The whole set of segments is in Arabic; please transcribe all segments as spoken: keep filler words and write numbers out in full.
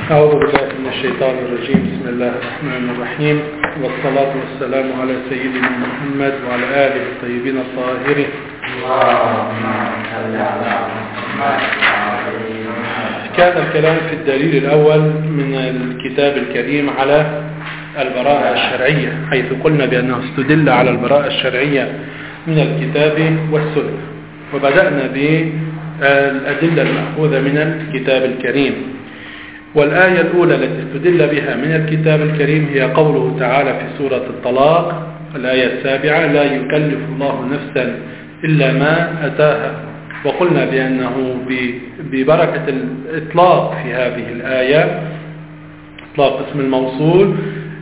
أعوذ بالله من الشيطان الرجيم. بسم الله الرحمن الرحيم، والصلاة والسلام على سيدنا محمد وعلى آله الطيبين الطاهرين. كان الكلام في الدليل الأول من الكتاب الكريم على البراءة الشرعية، حيث قلنا بأنه استدل على البراءة الشرعية من الكتاب والسنة، وبدأنا بالأدلة المأخوذة من الكتاب الكريم. والآية الأولى التي استدل بها من الكتاب الكريم هي قوله تعالى في سورة الطلاق الآية السابعة: لا يكلف الله نفسا إلا ما أتاها. وقلنا بأنه ببركة الإطلاق في هذه الآية، إطلاق اسم الموصول،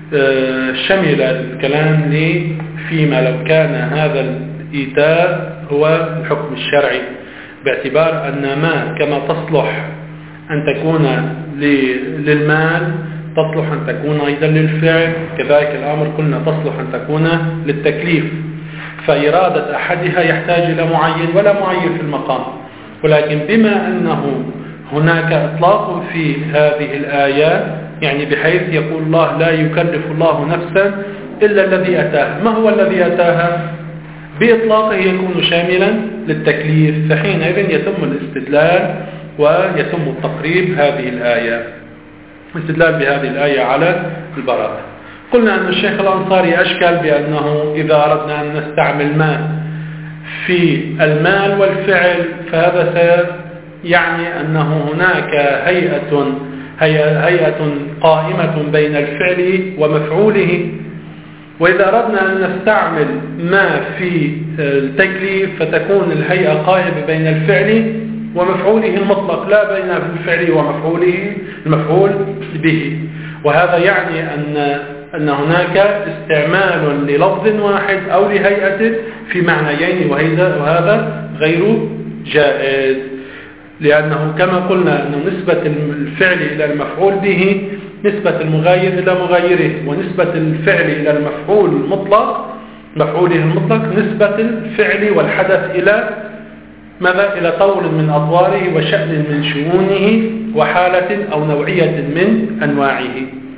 شمل الكلام لي فيما لو كان هذا الإيتاء هو الحكم الشرعي، باعتبار أن ما كما تصلح أن تكون للمال تصلح أن تكون أيضا للفعل، كذلك الأمر قلنا تصلح أن تكون للتكليف. فإرادة أحدها يحتاج إلى معين ولا معين في المقام، ولكن بما أنه هناك إطلاق في هذه الآيات، يعني بحيث يقول الله لا يكلف الله نفسا إلا الذي أتاها. ما هو الذي أتاها؟ بإطلاقه يكون شاملا للتكليف، فحينئذ يتم الاستدلال ويتم التقريب هذه الآية، الاستدلال بهذه الآية على البراءة. قلنا أن الشيخ الأنصاري أشكل بأنه إذا أردنا أن نستعمل ما في المال والفعل فهذا يعني أنه هناك هيئة هيئة قائمة بين الفعل ومفعوله، وإذا أردنا أن نستعمل ما في التكليف فتكون الهيئة قائمة بين الفعل ومفعوله المطلق، لا بين الفعل ومفعوله المفعول به. وهذا يعني أن أن هناك استعمال للفظ واحد أو لهيئة في معنيين، وهذا غير جائز، لأنه كما قلنا أن نسبة الفعل إلى المفعول به نسبة المغاير إلى مغايره، ونسبة الفعل إلى المفعول المطلق مفعوله المطلق نسبة الفعل والحدث إلى ماذا؟ إلى طور من أطواره وشأن من شؤونه وحالة أو نوعية من أنواعه.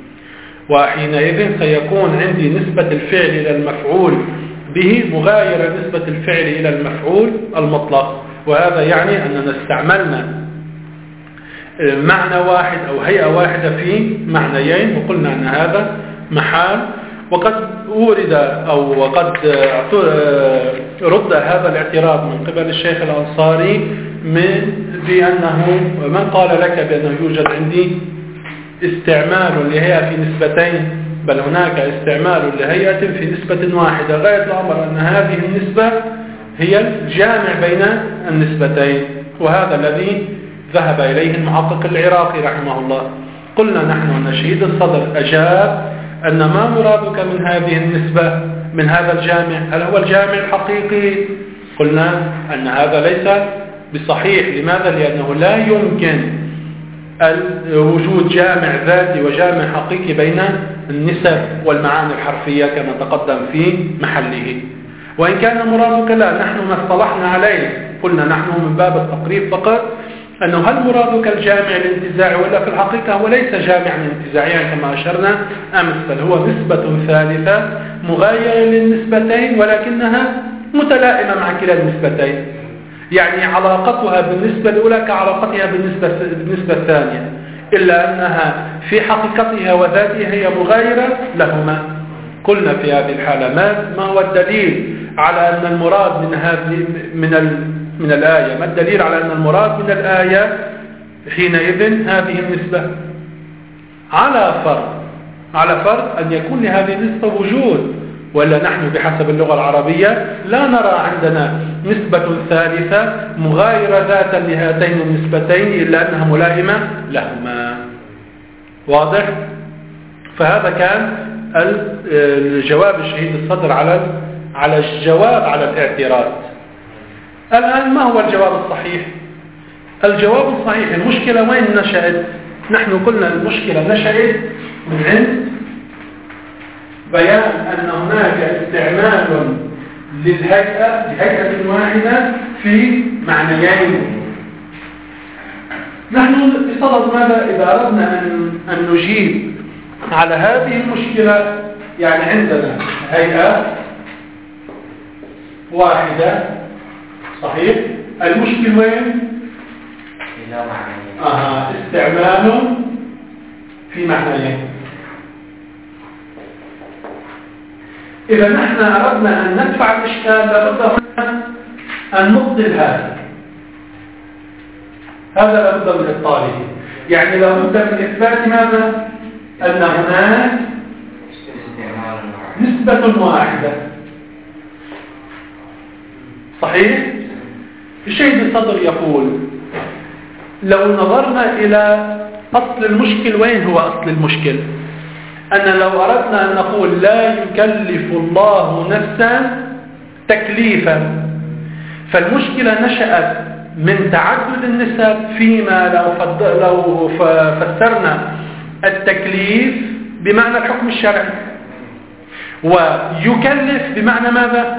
وحينئذ سيكون عندي نسبة الفعل إلى المفعول به مغايرة نسبة الفعل إلى المفعول المطلق، وهذا يعني أننا استعملنا معنى واحد أو هيئة واحدة في معنيين، وقلنا أن هذا محال. وقد ورد أو وقد رد هذا الاعتراض من قبل الشيخ الأنصاري من بأنه من قال لك بأنه يوجد عندي استعمال لهيئة في نسبتين، بل هناك استعمال لهيئة في نسبة واحدة. غاية الأمر أن هذه النسبة هي الجامع بين النسبتين، وهذا الذي ذهب إليه المحقق العراقي رحمه الله. قلنا نحن أن شهيد الصدر أجاب أن ما مرادك من هذه النسبة من هذا الجامع؟ هل هو الجامع الحقيقي؟ قلنا أن هذا ليس بصحيح. لماذا؟ لأنه لا يمكن وجود جامع ذاتي وجامع حقيقي بين النسب والمعاني الحرفية كما تقدم في محله. وإن كان مرادك لا، نحن ما اصطلحنا عليه قلنا نحن من باب التقريب فقط أنه هل مرادك الجامع الانتزاعي، ولا في الحقيقة هو ليس جامعا انتزاعيا كما أشرنا أمس، بل هو نسبة ثالثة مغايرة للنسبتين ولكنها متلائمة مع كلا النسبتين، يعني علاقتها بالنسبة الأولى كعلاقتها بالنسبة, بالنسبة الثانية، إلا أنها في حقيقتها وذاتها هي مغايرة لهما. قلنا في هذه الحالة ما هو الدليل على أن المراد من هذه من ال من الآية؟ ما الدليل على أن المراد من الآية حينئذ هذه النسبة؟ على فرض على فرض أن يكون لهذه النسبة وجود، ولا نحن بحسب اللغة العربية لا نرى عندنا نسبة ثالثة مغايرة ذاتا لهاتين النسبتين إلا أنها ملائمة لهما. واضح؟ فهذا كان الجواب الشهيد الصدر على على الجواب على الاعتراض. الآن ما هو الجواب الصحيح؟ الجواب الصحيح المشكلة وين نشأت؟ نحن قلنا المشكلة نشأت من عند بيان أن هناك استعمال للهيئة لهيئة واحدة في معنيين. نحن بصدد ماذا إذا أردنا أن, أن نجيب على هذه المشكلة؟ يعني عندنا هيئة واحدة، صحيح؟ المشكل وين؟ آه استعمال في معنيين. إذا نحن أردنا أن ندفع الإشكال لابد هنا أن نبطل هذا هذا لابد من إبطاله. يعني لابد من إثبات ماذا؟ أن هناك نسبة واحدة، صحيح؟ الشيخ الصدر يقول لو نظرنا إلى أصل المشكل، وين هو أصل المشكل؟ أن لو أردنا أن نقول لا يكلف الله نفسا تكليفا، فالمشكلة نشأت من تعدد النسب، فيما لو, لو فسرنا التكليف بمعنى الحكم الشرعي، ويكلف بمعنى ماذا؟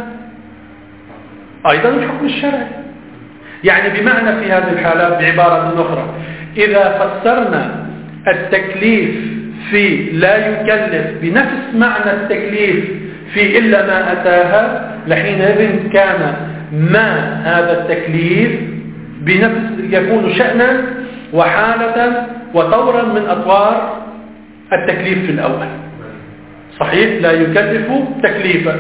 أيضا الحكم الشرعي. يعني بمعنى في هذه الحالات بعبارة أخرى، إذا فسرنا التكليف في لا يكلف بنفس معنى التكليف في إلا ما أتاها، لحينئذ كان ما هذا التكليف بنفس يكون شأنا وحالة وطورا من أطوار التكليف في الأول، صحيح؟ لا يكلف تكليفا.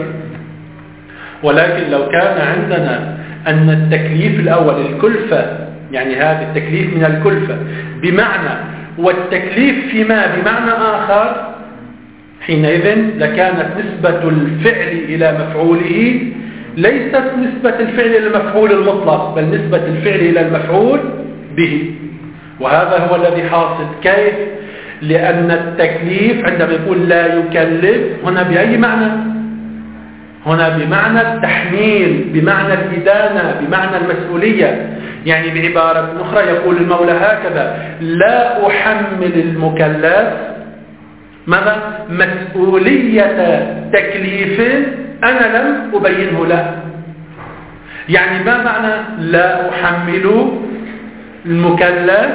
ولكن لو كان عندنا أن التكليف الأول الكلفة، يعني هذا التكليف من الكلفة بمعنى والتكليف فيما بمعنى آخر، حينئذ لكانت نسبة الفعل إلى مفعوله ليست نسبة الفعل إلى المفعول المطلق، بل نسبة الفعل إلى المفعول به. وهذا هو الذي حاصل. كيف؟ لأن التكليف عندما يقول لا يكلف هنا بأي معنى؟ هنا بمعنى التحميل، بمعنى الإدانة، بمعنى المسؤولية. يعني بعبارة أخرى يقول المولى هكذا: لا أحمل المكلف ماذا؟ مسؤولية تكليف أنا لم أبينه له. يعني ما معنى لا أحمل المكلف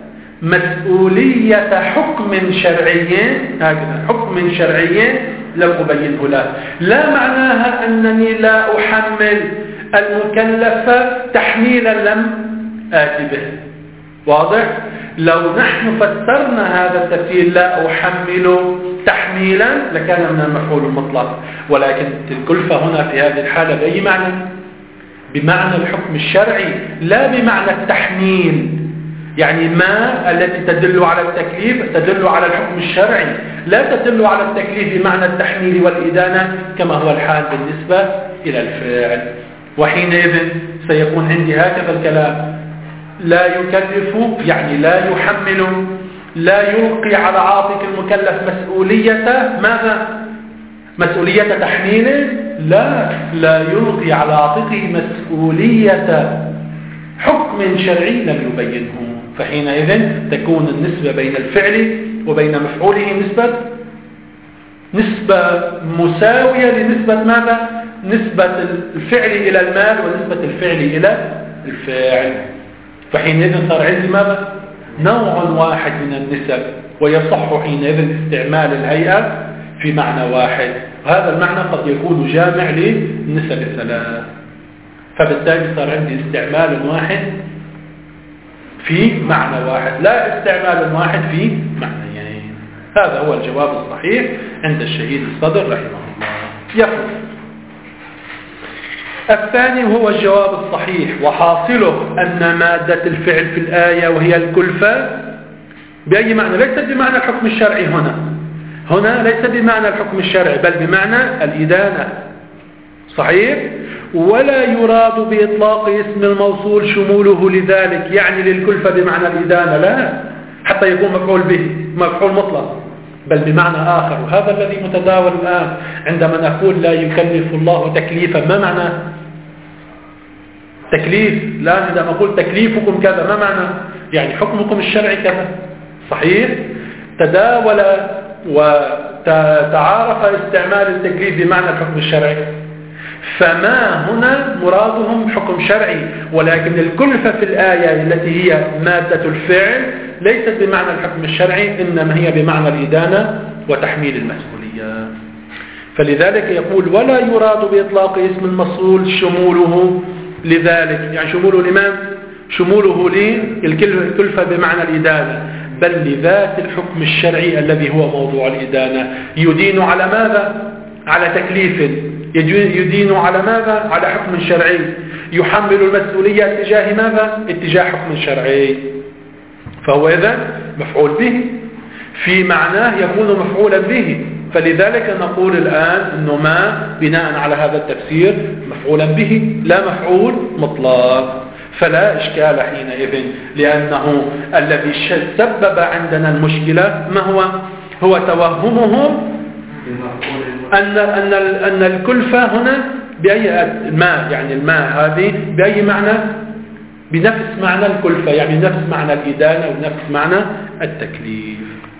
مسؤولية حكم شرعي؟ هكذا حكم شرعي لم أبينه له. لا معناها أنني لا أحمل المكلف تحميلا لم آتي به. واضح؟ لو نحن فسرنا هذا التفسير لا أحمل تحميلا لكان من المفعول المطلق، ولكن الكلفة هنا في هذه الحالة بأي معنى؟ بمعنى الحكم الشرعي لا بمعنى التحميل. يعني ما التي تدل على التكليف تدل على الحكم الشرعي، لا تدل على التكليف بمعنى التحميل والإدانة كما هو الحال بالنسبة إلى الفعل. وحينئذ سيكون عندي هكذا الكلام: لا يكلف يعني لا يحمل، لا يلقي على عاتق المكلف مسؤولية ماذا؟ مسؤولية تحميل؟ لا لا يلقي على عاتقه مسؤولية حكم شرعي لم يبينه. فحينئذ تكون النسبة بين الفعل وبين مفعوله نسبة نسبة مساوية لنسبة ماذا؟ نسبة الفعل إلى المال ونسبة الفعل إلى الفاعل. فحينئذ صار عندي ماذا؟ نوع واحد من النسب، ويصح حينئذ استعمال الهيئة في معنى واحد. وهذا المعنى قد يكون جامع للنسب الثلاث، فبالتالي صار عندي استعمال واحد في معنى واحد، لا استعمال واحد في معنيين. هذا هو الجواب الصحيح عند الشهيد الصدر رحمه الله. يقول الثاني هو الجواب الصحيح، وحاصله أن مادة الفعل في الآية وهي الكلفة بأي معنى؟ ليست بمعنى الحكم الشرعي هنا هنا ليس بمعنى الحكم الشرعي بل بمعنى الإدانة، صحيح؟ ولا يراد بإطلاق اسم الموصول شموله لذلك، يعني للكلفة بمعنى الإدانة، لا، حتى يكون مفعول به مفعول مطلق، بل بمعنى آخر. وهذا الذي متداول الآن عندما نقول لا يكلف الله تكليفا. ما معنى تكليف؟ لا، عندما أقول تكليفكم كذا ما معنى؟ يعني حكمكم الشرعي كذا، صحيح؟ تداول وتعارف استعمال التكليف بمعنى الحكم الشرعي. فما هنا مرادهم حكم شرعي، ولكن الكلفة في الآية التي هي مادة الفعل ليست بمعنى الحكم الشرعي، إنما هي بمعنى الإدانة وتحميل المسؤولية. فلذلك يقول ولا يراد بإطلاق اسم المصول شموله لذلك، يعني شموله لمن؟ شموله للكلفة بمعنى الإدانة، بل لذات الحكم الشرعي الذي هو موضوع الإدانة. يدين على ماذا؟ على تكليف. يدين على ماذا؟ على حكم شرعي. يحمل المسؤولية اتجاه ماذا؟ اتجاه حكم شرعي. فهو إذن مفعول به، في معناه يكون مفعولا به. فلذلك نقول الآن أنه ما بناء على هذا التفسير مفعولا به لا مفعول مطلق، فلا إشكال حينئذ، لأنه الذي سبب عندنا المشكلة ما هو؟ هو توهمهم أن أن أن الكلفة هنا بأي الماء، يعني الماء هذه بأي معنى؟ بنفس معنى الكلفة، يعني نفس معنى الإدانة ونفس معنى التكليف.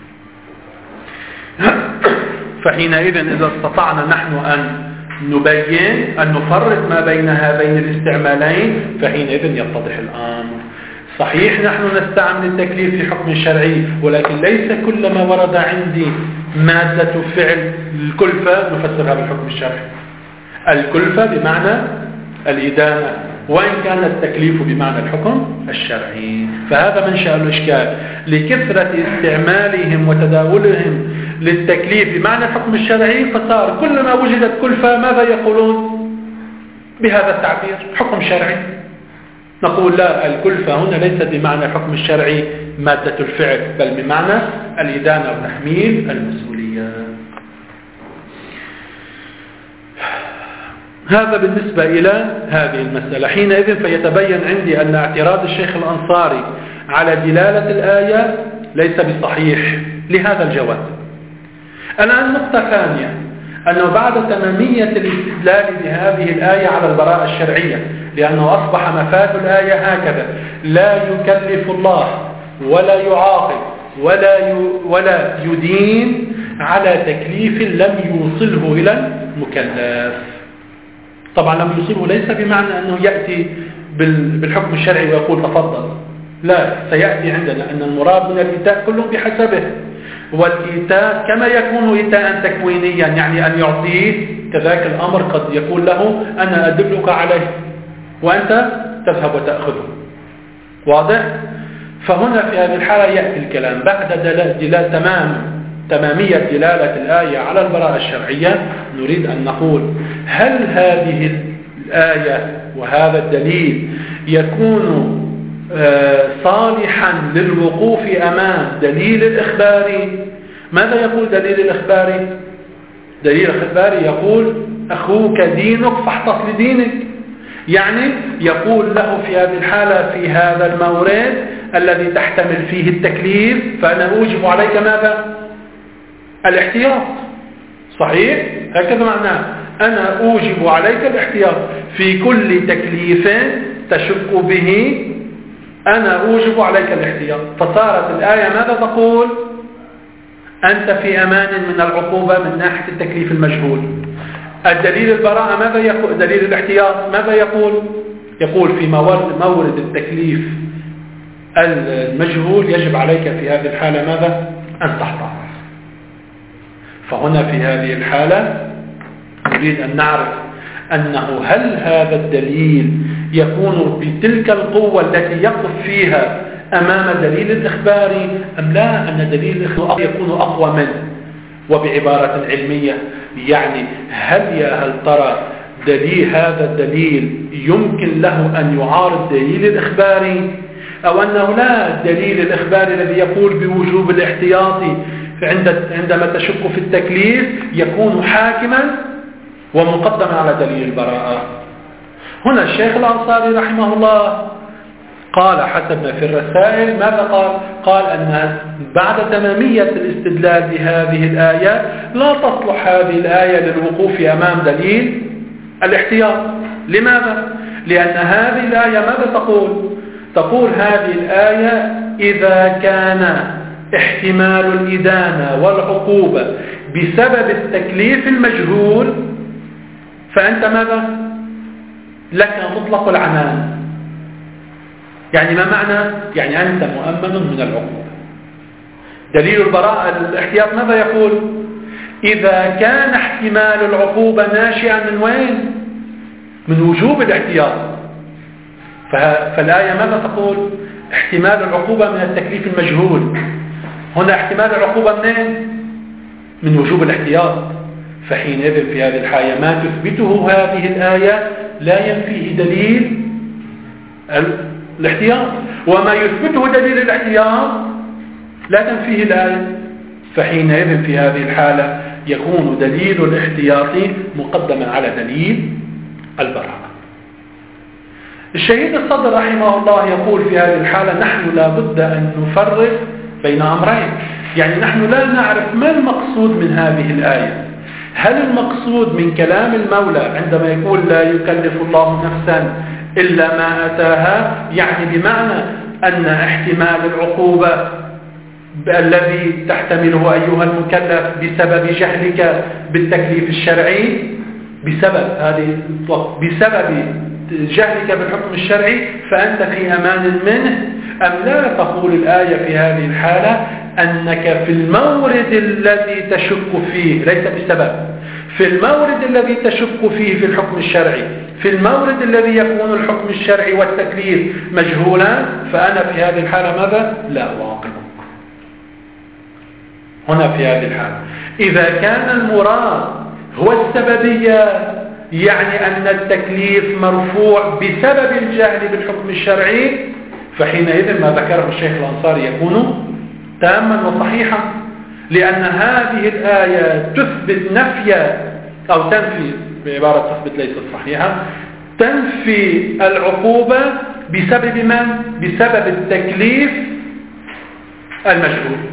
فحينئذ إذا استطعنا نحن أن نبين أن نفرق ما بين هذين الاستعمالين فحينئذ يتضح الأمر. صحيح نحن نستعمل التكليف في حكم شرعي، ولكن ليس كل ما ورد عندي مادة فعل الكلفة نفسرها بالحكم الشرعي. الكلفة بمعنى الإدانة، وإن كان التكليف بمعنى الحكم الشرعي. فهذا منشأ الإشكال، لكثرة استعمالهم وتداولهم للتكليف بمعنى الحكم الشرعي، فصار كلما وجدت كلفة ماذا يقولون بهذا التعبير؟ حكم شرعي. نقول لا، الكلفة هنا ليست بمعنى الحكم الشرعي مادة الفعل، بل بمعنى الإدانة وتحميل المسؤولية. هذا بالنسبة إلى هذه المسألة. حينئذ فيتبين عندي أن اعتراض الشيخ الأنصاري على دلالة الآية ليس بصحيح لهذا الجواب. الآن نقطة ثانية، أنه بعد تمامية الاستدلال بهذه الآية على البراءة الشرعية، لأنه أصبح مفاد الآية هكذا: لا يكلف الله ولا يعاقب ولا ولا يدين على تكليف لم يوصله إلى المكلف. طبعا لم يوصله ليس بمعنى أنه يأتي بالحكم الشرعي ويقول تفضل، لا، سيأتي عندنا أن المراد من الإيتاء كله بحسبه، والإيتاء كما يكون إيتاء تكوينيا، يعني أن يعطيه، كذلك الأمر قد يقول له أنا أدلك عليه وأنت تذهب وتأخذه. واضح؟ فهنا في هذه الحالة يأتي الكلام بعد دلالة تمام تمامية دلالة الآية على البراءة الشرعية. نريد أن نقول هل هذه الآية وهذا الدليل يكون صالحا للوقوف أمام دليل الإخباري؟ ماذا يقول دليل الإخباري؟ دليل الإخباري يقول أخوك دينك فاحتط لدينك، يعني يقول له في هذه الحالة في هذا المورد الذي تحتمل فيه التكليف فأنا أوجب عليك ماذا؟ الاحتياط. صحيح؟ هكذا معناه، أنا أوجب عليك الاحتياط في كل تكليف تشك به، أنا أوجب عليك الاحتياط. فصارت الآية ماذا تقول؟ أنت في أمان من العقوبة من ناحية التكليف المجهول. الدليل البراءة ماذا يقول؟ دليل الاحتياط ماذا يقول؟ يقول في مورد, مورد التكليف المجهول يجب عليك في هذه الحالة ماذا؟ أن تحتاط. فهنا في هذه الحالة نريد أن نعرف أنه هل هذا الدليل يكون بتلك القوة التي يقف فيها أمام دليل الإخباري أم لا؟ أن دليل الإخبار يكون أقوى منه. وبعبارة علمية يعني هل يا هل ترى دليل هذا الدليل يمكن له أن يعارض دليل الإخباري، أو أنه لا، الدليل الإخباري الذي يقول بوجوب الاحتياطي عندما تشك في التكليف يكون حاكما ومقدما على دليل البراءة. هنا الشيخ الأنصاري رحمه الله قال حسب ما في الرسائل ماذا قال؟ قال أن بعد تمامية الاستدلال بهذه الآية لا تصلح هذه الآية للوقوف أمام دليل الاحتياط. لماذا؟ لأن هذه الآية ماذا تقول؟ تقول هذه الآية إذا كان احتمال الإدانة والعقوبة بسبب التكليف المجهول فأنت ماذا؟ لك مطلق العنان. يعني ما معنى؟ يعني أنت مؤمن من العقوبة. دليل البراءة الاحتياط ماذا يقول؟ إذا كان احتمال العقوبة ناشئا من وين؟ من وجوب الاحتياط. فالآية ماذا تقول؟ احتمال العقوبة من التكليف المجهول. هنا احتمال العقوبة منين؟ من وجوب الاحتياط. فحينئذ في هذه الحالة ما تثبته هذه الآية لا ينفيه دليل الاحتياط، وما يثبته دليل الاحتياط لا تنفيه الآية. فحينئذ في هذه الحالة يكون دليل الاحتياط مقدما على دليل البراءة. الشهيد الصدر رحمه الله يقول في هذه الحالة نحن لا بد أن نفرق بين أمرين. يعني نحن لا نعرف ما المقصود من هذه الآية. هل المقصود من كلام المولى عندما يقول لا يكلف الله نفسا إلا ما أتاها، يعني بمعنى أن احتمال العقوبة الذي تحتمله أيها المكلف بسبب جهلك بالتكليف الشرعي، بسبب هذه بسبب جهلك بالحكم الشرعي فأنت في أمان منه، أم لا تقول الآية في هذه الحالة أنك في المورد الذي تشك فيه ليس بسبب، في المورد الذي تشك فيه في الحكم الشرعي، في المورد الذي يكون الحكم الشرعي والتكليف مجهولا، فأنا في هذه الحالة ماذا؟ لا أواطنك. هنا في هذه الحالة إذا كان المراد هو السببية، يعني أن التكليف مرفوع بسبب الجهل بالحكم الشرعي، فحينئذ ما ذكره الشيخ الأنصاري يكون تاما وصحيحا، لأن هذه الآية تثبت نفي أو تنفي، بعبارة تثبت ليست صحيحة، تنفي العقوبة بسبب من؟ بسبب التكليف المجهول.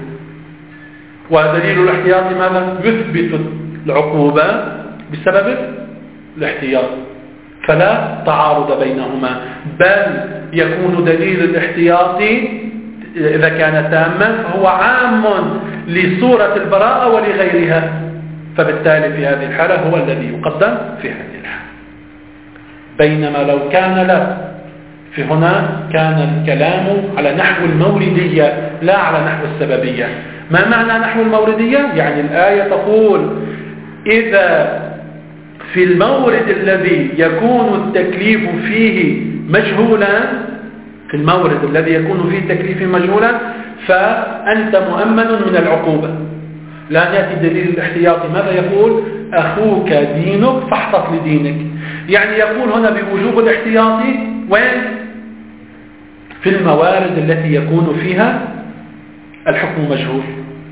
ودليل الاحتياط ماذا؟ يثبت العقوبة بسبب الاحتياط، فلا تعارض بينهما، بل يكون دليل الاحتياط إذا كان تاما فهو عام لصورة البراءة ولغيرها، فبالتالي في هذه الحالة هو الذي يقدم في هذه الحالة. بينما لو كان لا، في هنا كان الكلام على نحو الموردية لا على نحو السببية. ما معنى نحو الموردية؟ يعني الآية تقول إذا في المورد الذي يكون التكليف فيه مجهولا، في المورد الذي يكون فيه التكليف مجهولا فأنت مؤمن من العقوبة. لا يأتي دليل الاحتياط ماذا يقول؟ أخوك دينك فاحتط لدينك، يعني يقول هنا بوجوب الاحتياط وين؟ في الموارد التي يكون فيها الحكم مجهول.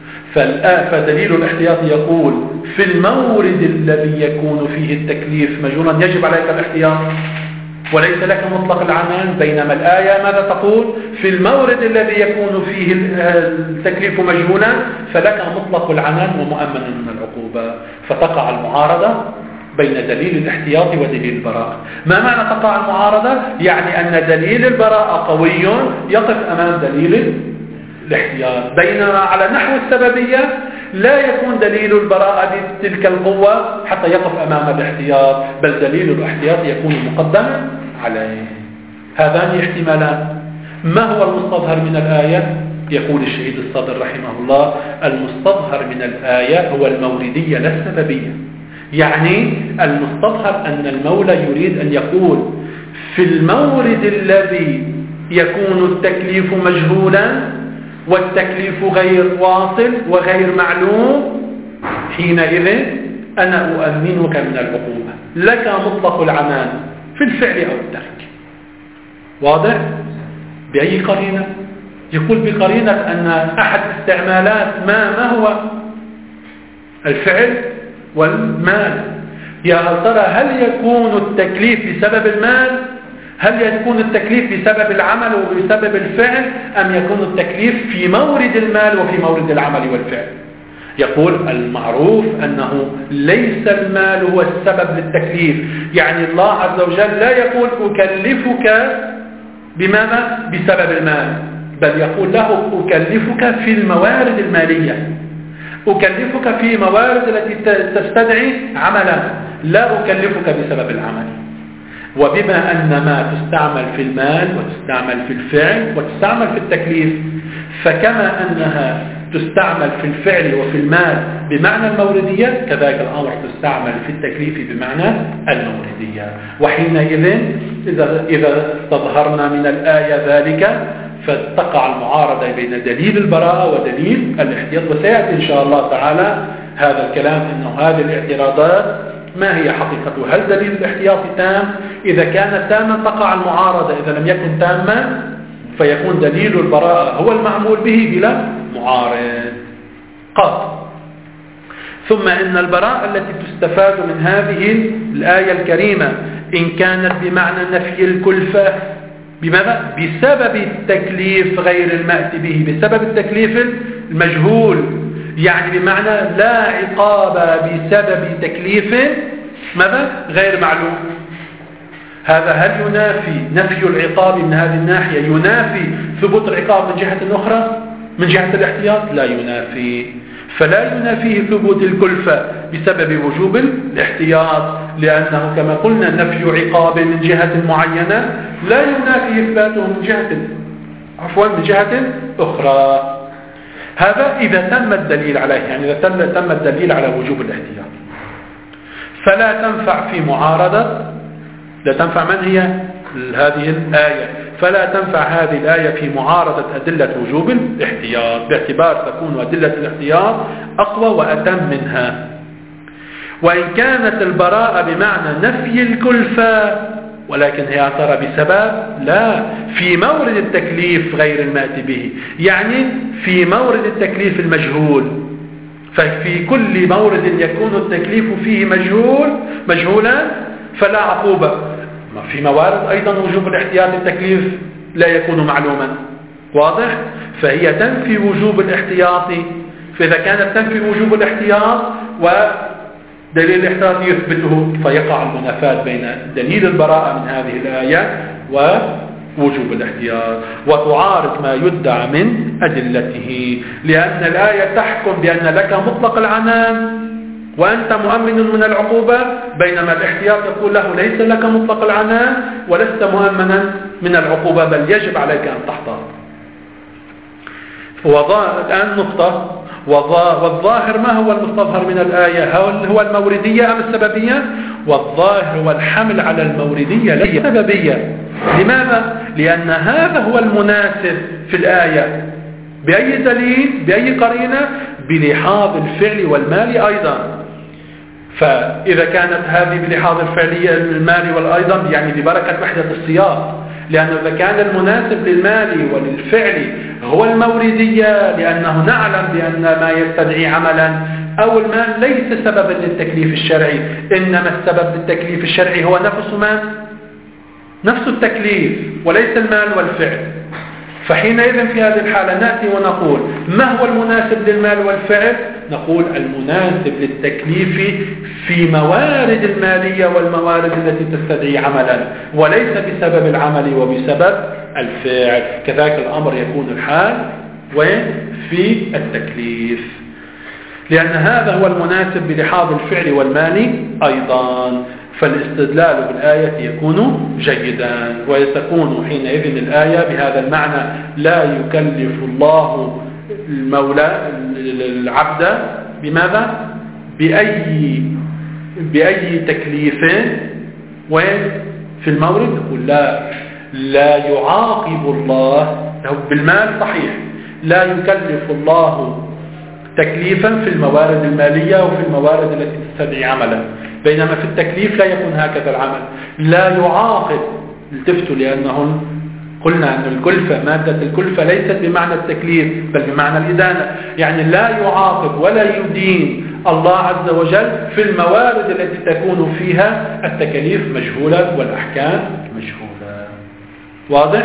فدليل الاحتياط يقول في المورد الذي يكون فيه التكليف مجهولا يجب عليك الاحتياط وليس لك مطلق العنان، بينما الآية ماذا تقول؟ في المورد الذي يكون فيه التكليف مجهولا فلك مطلق العنان ومؤمن من العقوبة. فتقع المعارضة بين دليل الاحتياط ودليل البراءة. ما معنى تقع المعارضة؟ يعني أن دليل البراءة قوي يقف أمام دليل الاحتياط، بينما على نحو السببية لا يكون دليل البراءة بتلك القوة حتى يقف أمام الاحتياط، بل دليل الاحتياط يكون مقدما عليه. هذان احتمالان. ما هو المستظهر من الآية؟ يقول الشهيد الصدر رحمه الله المستظهر من الآية هو الموردية لا السببية. يعني المستظهر أن المولى يريد أن يقول في المورد الذي يكون التكليف مجهولا والتكليف غير واصل وغير معلوم، حينئذ أنا أؤمنك من العقوبة، لك مطلق العنان في الفعل أو الترك. واضح؟ بأي قرينة؟ يقول بقرينة أن أحد استعمالات ما ما هو الفعل والمال. يا هل ترى هل يكون التكليف بسبب المال؟ هل يكون التكليف بسبب العمل وبسبب الفعل، أم يكون التكليف في مورد المال وفي مورد العمل والفعل؟ يقول المعروف أنه ليس المال هو السبب للتكليف. يعني الله عز وجل لا يقول أكلفك بماذا؟ بسبب المال، بل يقول له أكلفك في الموارد المالية، أكلفك في موارد التي تستدعي عملا. لا أكلفك بسبب العمل. وبما أن ما تستعمل في المال وتستعمل في الفعل وتستعمل في التكليف، فكما أنها تستعمل في الفعل وفي المال بمعنى الموردية، كذلك الأمر تستعمل في التكليف بمعنى الموردية. وحينئذ إذا إذا استظهرنا من الآية ذلك فتقع المعارضة بين دليل البراءة ودليل الاحتياط. وسيأتي إن شاء الله تعالى هذا الكلام أنه هذه الاعتراضات ما هي حقيقته. هل دليل الاحتياط تام؟ إذا كان تاما تقع المعارضة، إذا لم يكن تاما فيكون دليل البراءة هو المعمول به بلا معارض قط. ثم إن البراءة التي تستفاد من هذه الآية الكريمة إن كانت بمعنى نفي الكلفة بماذا؟ بسبب التكليف غير المأتي به، بسبب التكليف المجهول، يعني بمعنى لا عقاب بسبب تكليف ماذا؟ غير معلوم. هذا هل ينافي نفي العقاب من هذه الناحية ينافي ثبوت العقاب من جهة أخرى من جهة الاحتياط؟ لا ينافي. فلا ينافيه ثبوت الكلفة بسبب وجوب الاحتياط، لأنه كما قلنا نفي عقاب من جهة معينة لا ينافي إثباته من جهة عفوا من جهة أخرى. هذا إذا تم الدليل عليه، يعني إذا تم, تم الدليل على وجوب الاحتياط. فلا تنفع في معارضة، لا تنفع من هي هذه الآية، فلا تنفع هذه الآية في معارضة أدلة وجوب الاحتياط، باعتبار تكون أدلة الاحتياط أقوى وأتم منها. وإن كانت البراءة بمعنى نفي الكلفة ولكن هي ترى بسبب لا في مورد التكليف غير المأتي به، يعني في مورد التكليف المجهول. ففي كل مورد يكون التكليف فيه مجهول مجهولا فلا عقوبة. في موارد أيضا وجوب الاحتياط التكليف لا يكون معلوما، واضح؟ فهي تنفي وجوب الاحتياط. فإذا كانت تنفي وجوب الاحتياط ودليل الاحتياط يثبته فيقع المنافاة بين دليل البراءة من هذه الآية ووجوب الاحتياط، وتعارض ما يدعى من أدلته، لأن الآية تحكم بأن لك مطلق العنان وأنت مؤمن من العقوبة، بينما الاحتياط يقول له ليس لك مطلق العنان ولست مؤمنا من العقوبة، بل يجب عليك أن تحتاط. الآن نقطة. والظاهر ما هو المستظهر من الآية؟ هل هو الموردية أم السببية؟ والظاهر هو الحمل على الموردية لا السببية. لماذا؟ لأن هذا هو المناسب في الآية. بأي دليل؟ بأي قرينة؟ بلحاظ الفعل والمال أيضا. فإذا كانت هذه بلحاظ الفعلية المال والأيضا يعني ببركة وحدة السياق، لأنه إذا كان المناسب للمال وللفعل هو الموردية، لأنه نعلم بأن ما يستدعي عملا أو المال ليس سببا للتكليف الشرعي، إنما السبب للتكليف الشرعي هو نفس ما نفس التكليف وليس المال والفعل. فحينئذ في هذه الحالة نأتي ونقول ما هو المناسب للمال والفعل؟ نقول المناسب للتكليف في موارد المالية والموارد التي تستدعي عملا، وليس بسبب العمل وبسبب الفعل. كذلك الأمر يكون الحال وفي التكليف، لأن هذا هو المناسب بلحاظ الفعل والمال أيضا. فالاستدلال بالآية يكون جيدا، وتكون حينئذ الآية بهذا المعنى لا يكلف الله المولى العبد بماذا؟ بأي بأي تكليف. وين في المورد يقول لا لا يعاقب الله بالمال، صحيح لا يكلف الله تكليفا في الموارد المالية وفي الموارد التي تستدعي عملا، بينما في التكليف لا يكون هكذا العمل. لا يعاقب، التفتوا، لأنه قلنا أن الكلفة مادة الكلفة ليست بمعنى التكليف بل بمعنى الإدانة، يعني لا يعاقب ولا يدين الله عز وجل في الموارد التي تكون فيها التكاليف مجهولة والأحكام مجهولة. واضح؟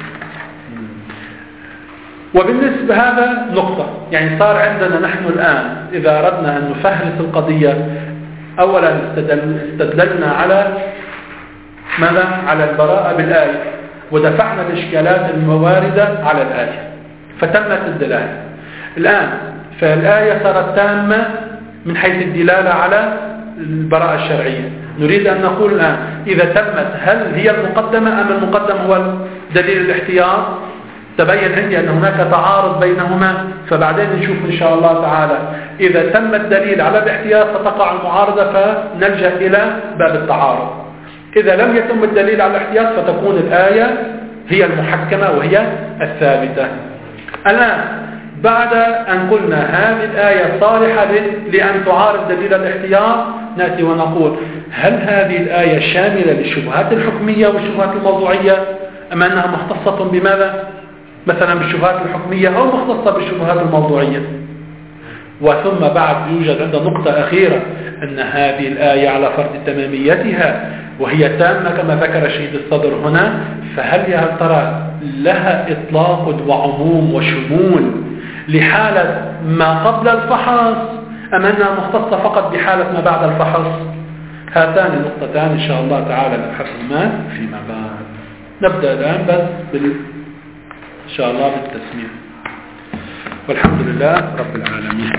وبالنسبة هذا نقطة، يعني صار عندنا نحن الآن إذا أردنا أن نفهرس القضية، أولا استدللنا على ماذا؟ على البراءة بالآية، ودفعنا الإشكالات المواردة على الآية فتمت الدلالة. الآن فالآية صارت تامة من حيث الدلالة على البراءة الشرعية. نريد أن نقول الآن إذا تمت هل هي المقدمة أم المقدم هو دليل الاحتياط؟ تبين عندي أن هناك تعارض بينهما، فبعدين نشوف إن شاء الله تعالى إذا تم الدليل على الاحتياط فتقع المعارضة فنلجأ إلى باب التعارض. إذا لم يتم الدليل على الاحتياط فتكون الآية هي المحكمة وهي الثابتة. الآن بعد أن قلنا هذه الآية صالحة لأن تعارض دليل الاحتياط، نأتي ونقول هل هذه الآية شاملة للشبهات الحكمية والشبهات الموضوعية أم أنها مختصة بماذا؟ مثلا بالشبهات الحكمية أو مختصة بالشبهات الموضوعية. وثم بعد يوجد عند نقطة أخيرة أن هذه الآية على فرض تماميتها وهي تامة كما ذكر شهيد الصدر هنا، فهل يا ترى لها إطلاق وعموم وشمول لحالة ما قبل الفحص أم أنها مختصة فقط بحالة ما بعد الفحص؟ هاتان النقطتان إن شاء الله تعالى نبحثهما فيما بعد. نبدأ الآن بس بال... إن شاء الله بالتسمية. والحمد لله رب العالمين.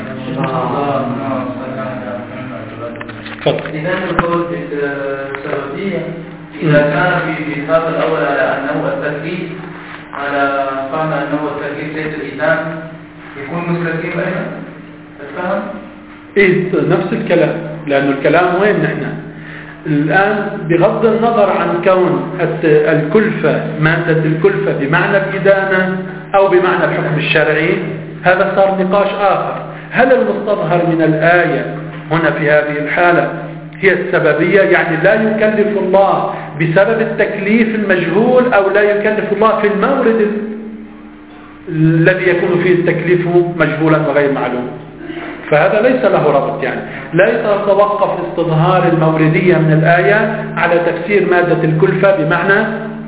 تفضل. إذا نقول بالسببية إذا كان في الباب الأول على أنه التركيز على فهم أنه التركيز ليس الإذان يكون مستقيم أيضا تفهم؟ إيه نفس الكلام، لأنه الكلام وين نحن الآن بغض النظر عن كون الكلفة مادة الكلفة بمعنى الإدانة أو بمعنى الحكم الشرعي، هذا صار نقاش آخر. هل المستظهر من الآية هنا في هذه الحالة هي السببية، يعني لا يكلف الله بسبب التكليف المجهول أو لا يكلف الله في المورد الذي يكون فيه التكليف مجهولا وغير معلوم؟ فهذا ليس له ربط، يعني لا يتوقف استظهار الموردية من الآية على تفسير مادة الكلفة بمعنى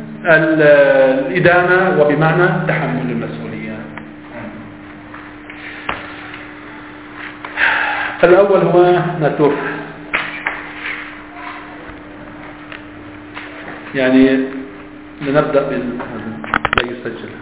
الإدانة وبمعنى تحمل المسؤولية. الأول هو نتوف، يعني لنبدأ بال لا يسجل